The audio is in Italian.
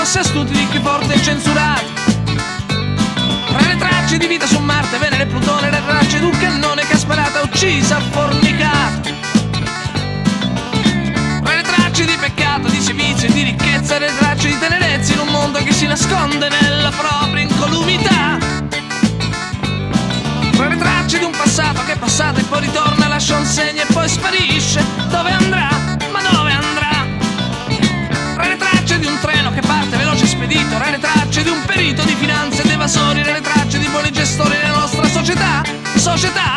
grossi astuti di chi forte e censurato. Tra le tracce di vita su Marte, Venere, Plutone, le tracce d'un cannone che ha sparato, ha ucciso, ha fornicato. Tra le tracce di peccato, di servizio e di ricchezza, le tracce di tenerezza in un mondo che si nasconde nella propria incolumità. Tra le tracce di un passato che è passato e poi ritorna, lascia un segno e poi sparisce. Dove andrà? Ma dove andrà? Tra le tracce di un treno che parte veloce e spedito, tra le tracce di un perito di finanze ed evasori, tra le tracce di buoni gestori della nostra società.